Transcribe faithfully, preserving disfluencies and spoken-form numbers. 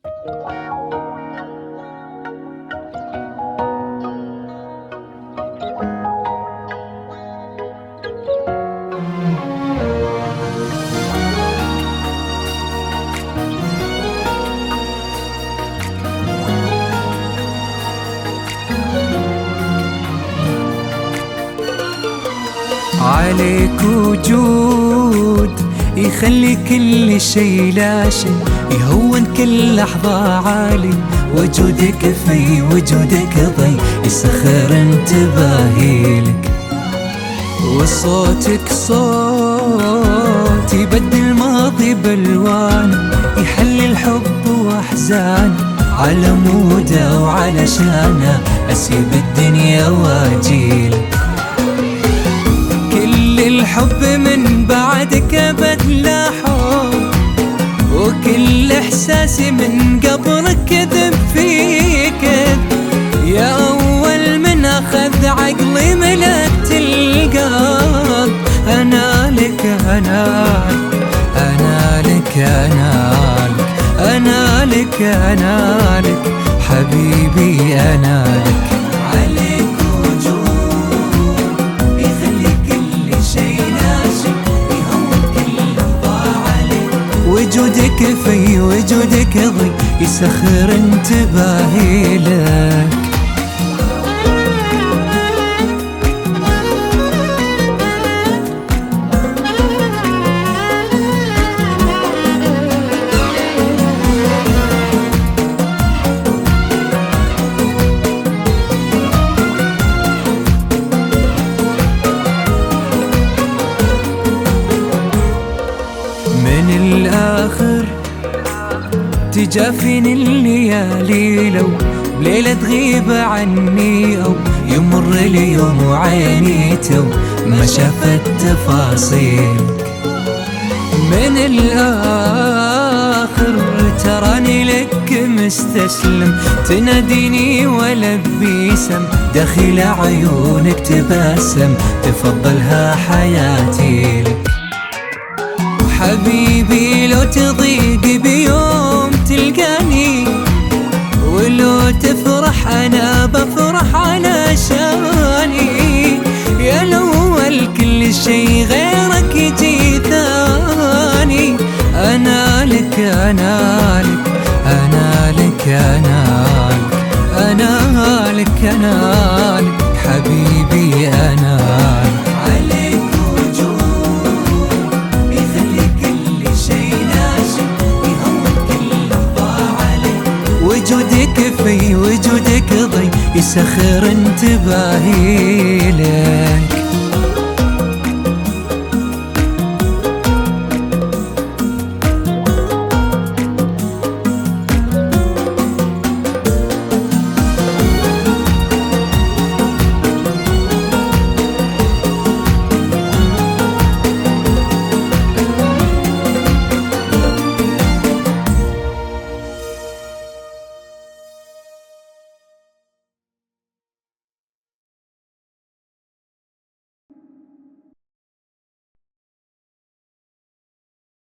عليك وجود يخلي كل شي لاشي، يهون كل لحظة عالي. وجودك في وجودك ضي يسخر انتباهي لك، وصوتك صوت يبدل ماضي بالوان، يحلي الحب واحزان على موده وعلشانه اسيب الدنيا واجيلك. الحب من بعدك ابد لا حب، وكل احساسي من قبرك كذب فيك. يا اول من اخذ عقلي ملكت القلب، انا لك انا انا لك انا لك انا لك انا لك حبيبي انا لك. وجودك في وجودك ضي يسخر انتباهي لك. من الآخر تجافيني الليالي، لو بليلة تغيب عني أو يمر اليوم وعيني تو ما شافت تفاصيلك. من الآخر تراني لك مستسلم، تناديني ولبي سم، داخل عيونك تبسم تفضلها حياتي لك. حبيبي لو تضيق بيوم تلقاني، ولو تفرح أنا بفرح علشاني. يا الأول كل شي غيرك يجي ثاني، أنا لك أنا لك أنا لك أنا لك أنا لك أنا لك حبيبي أنا لك. وجودك في وجودك ضي يسخر انتباهي لك.